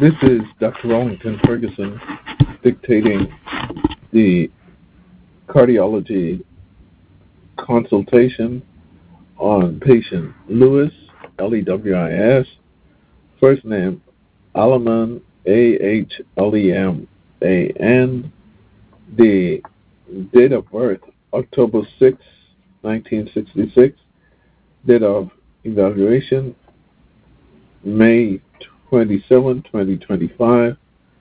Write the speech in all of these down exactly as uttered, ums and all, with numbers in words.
This is Doctor Rollington Ferguson dictating the cardiology consultation on patient Lewis, L E W I S, first name Aleman, A H L E M A N, the date of birth October sixth, nineteen sixty-six, date of evaluation May twenty-seventh, twenty twenty-five,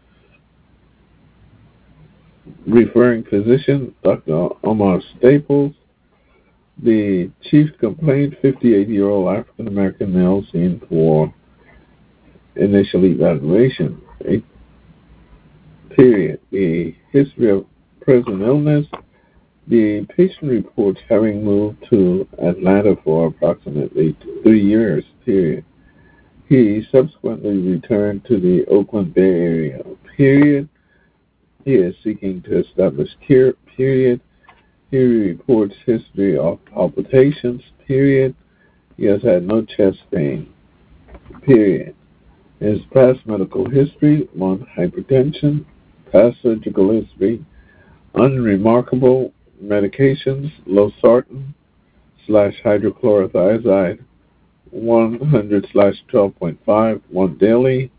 referring physician Doctor Omar Staples, the chief complaint fifty-eight-year-old African-American male seen for initial evaluation, a period. The history of present illness, the patient reports having moved to Atlanta for approximately three years, period. He subsequently returned to the Oakland Bay Area, period. He is seeking to establish care, period. He reports history of palpitations, period. He has had no chest pain, period. His past medical history, one, hypertension, past surgical history, unremarkable medications, losartan slash hydrochlorothiazide, one hundred slash twelve point five, one daily,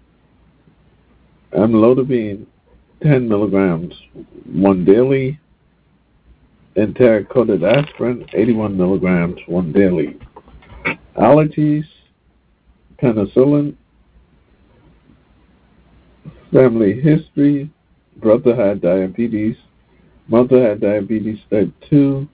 amlodipine, ten milligrams, one daily, enteric-coated aspirin, eighty-one milligrams, one daily. Allergies, penicillin, family history, brother had diabetes, mother had diabetes type two,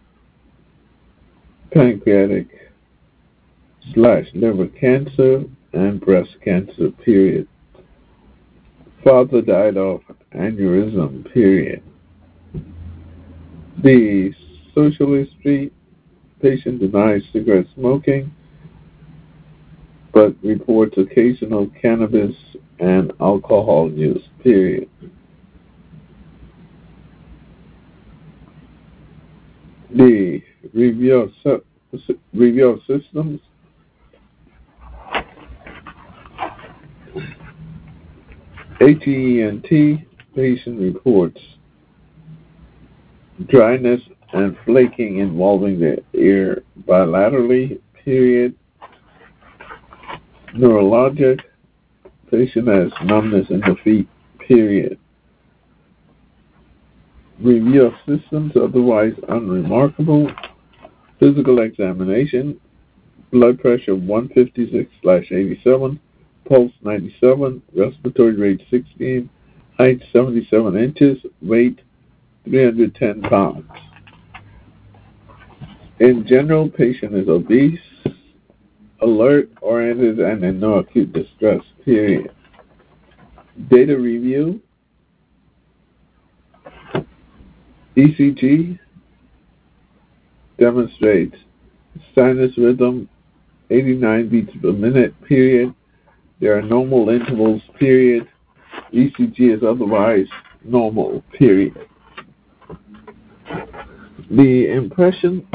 pancreatic slash liver cancer, and breast cancer, period. Father died of aneurysm, period. The social history, patient denies cigarette smoking, but reports occasional cannabis and alcohol use, period. The review of, review of systems, H E N T, patient reports dryness and flaking involving the ear bilaterally, period. Neurologic, patient has numbness in the feet, period. Review of systems, otherwise unremarkable. Physical examination, blood pressure one fifty-six slash eighty-seven, pulse ninety-seven, respiratory rate sixteen, height seventy-seven inches, weight three hundred ten pounds. In general, patient is obese, alert, oriented, and in no acute distress, period. Data review, E C G demonstrates sinus rhythm eighty-nine beats per minute, period. There are normal intervals, period. E C G is otherwise normal, period. The impression,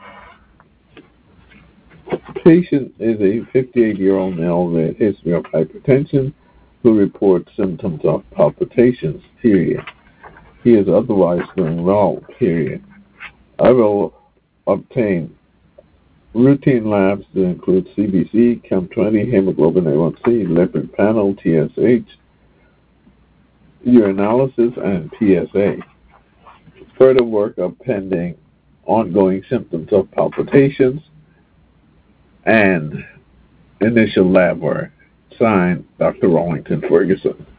patient is a fifty-eight-year-old male with a history of hypertension who reports symptoms of palpitations, period. He is otherwise doing well, period. I will obtain routine labs that include C B C, Chem twenty, hemoglobin A one C, lipid panel, T S H, urinalysis, and P S A. Further workup pending ongoing symptoms of palpitations and initial lab work. Signed, Doctor Rollington Ferguson.